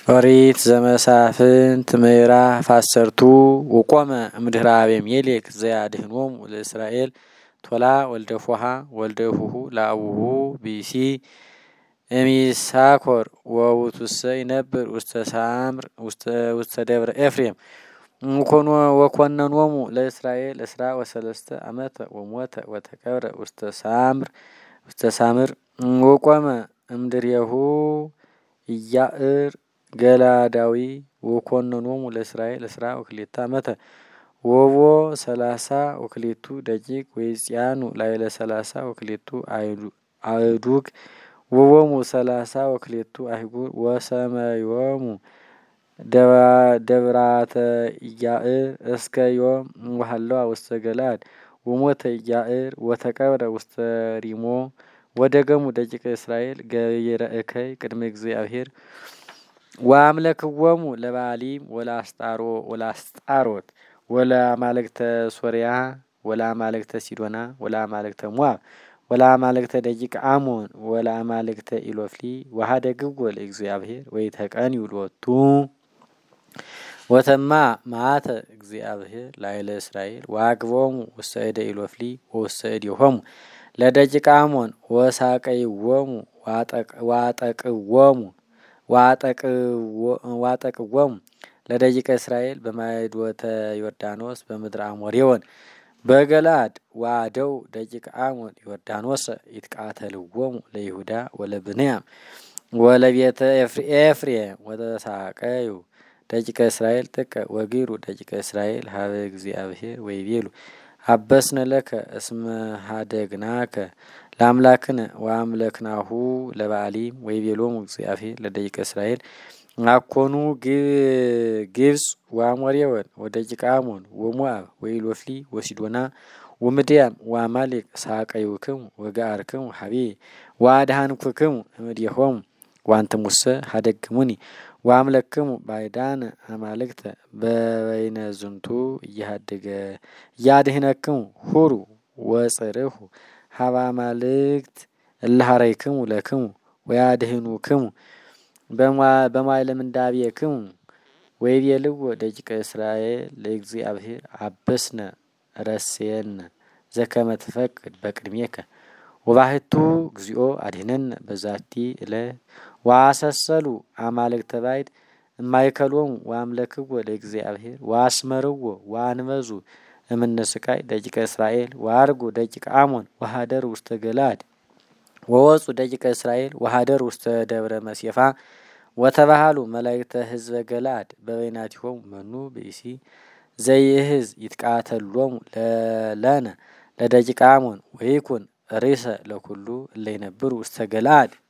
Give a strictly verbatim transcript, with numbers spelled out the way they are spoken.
ኦሪት ዘመሳፍንት ምዕራፍ አሰርቱ ወቆመ እምድኅረ አቤሜሌክ ዘያድኅኖሙ ለእስራኤል ቶላ ወልደ ፎሐ ወልደ ፉሑ ለአቡሁ ብእሲ እምይሳኮር ወውእቱሰ ይነብር ውስተ ሳምር ውስተ ደብረ ኤፍሬም ወኮነኖሙ ለእስራኤል እስራ ወሰለስተ ዓመተ ወሞተ ወተቀብረ ውስተ ሳምር ውስተ ሳምር ወቆመ እምድሬሁ ኢያዕር ገላዳዊ ወኮነኖሙ ለእስራኤል እስራ ወክልኤተ ዓመተ ወቦ ሰላሳ ወክልኤቱ ደቂቅ ወይጽያኑ ላዕለ ሰላሳ ወክልኤቱ አእዱግ ወቦሙ ሰላሳ ወክልኤቱ አህጉር ወሰመዮሙ ደብራተ ኢያዕር እስከ ዮም ወሃለዋ ውስተ ገለአድ ወሞተ ኢያዕር ወተቀብረ ውስተ ሪሞ ወደገሙ ደቂቀ እስራኤል ገቢረ እከይ ቅድመ እግዚአብሔር ወአምለክዎሙ ለበዓሊም ወለአስጣሮ ወለአስጣሮት ወለአማልክተ ሶርያ ወለአማልክተ ሲዶና ወለአማልክተ ሞዓብ ወለአማልክተ ደቂቀ አሞን ወለአማልክተ ኢሎፍሊ ወሀደግዎ ለእግዚአብሔር ወይተቀንዩ ሎቱ ወተማ መዓተ እግዚአብሔር ላዕለ እስራኤል ወአግቦሙ ውስተ እደ ኢሎፍሊ ወውስተ እዴሆሙ ለደቂቀ አሞን ወሳቀይዎሙ ዋጠቅዎሙ ዋጠቅዎሙ ለደቂቀ እስራኤል በማይዶተ ዮርዳኖስ በምድረ አሞሬዎን በገለአድ ዋደው ደቂቀ አሞን ዮርዳኖስ ይትቃተልዎሙ ለይሁዳ ወለብንያም ወለቤተ ኤፍሬም ወተሳቀዩ ደቂቀ እስራኤል ጥቀ ወጊሩ ደቂቀ እስራኤል ሀበ እግዚአብሔር ወይቤሉ አበስነ ለከ እስመ ሀደግናከ ለአምላክነ ወአምለክናሁ ለበዓሊም ወይቤሎሙ እግዚአብሔር ለደቂቀ እስራኤል አኮኑ ግብጽ ወአሞሬዎን ወደቂቀ አሞን ወሞዓብ ወኢሎፍሊ ወሲዶና ወምድያም ወአማሌቅ ሳቀዩክሙ ወገአርክሙ ሀቤ ወአድኃንኩክሙ እምኔሆሙ ወአንትሙሰ ሀደግሙኒ ወአምለክሙ ባዕዳነ አማልክተ በበይነ ዝንቱ እያድኅነክሙ ሁሩ ወጽርሑ ሀበ አማልክት እለ ኀረይክሙ ለክሙ ወያድኅኑክሙ በመዋዕለ ምንዳቤክሙ ወይቤልዎ ደቂቀ እስራኤል ለእግዚአብሔር አበስነ ረሴነ ዘከመ ትፈቅድ በቅድሜከ ወባሕቱ እግዚኦ አድኅነነ በዛቲ ዕለት ወአሰሰሉ አማልክተ ባዕድ እማእከሎሙ ወአምለክዎ ለእግዚአብሔር ወአስመርዎ ወአንበዙ እምነ ስቃይ ደቂቀ እስራኤል ወአርጉ ደቂቀ አሞን ወሀደሩ ውስተ ገለአድ ወወፁ ደቂቀ እስራኤል ወሀደሩ ውስተ ደብረ መሴፋ ወተባሃሉ መላእክተ ህዝበ ገለአድ በበይናቲሆሙ መኑ ብእሲ ዘይእህዝ ይትቃተሎሙ ለነ ለደቂቀ አሞን ወይኩን ርእሰ ለኩሉ እለ ይነብሩ ውስተ ገለአድ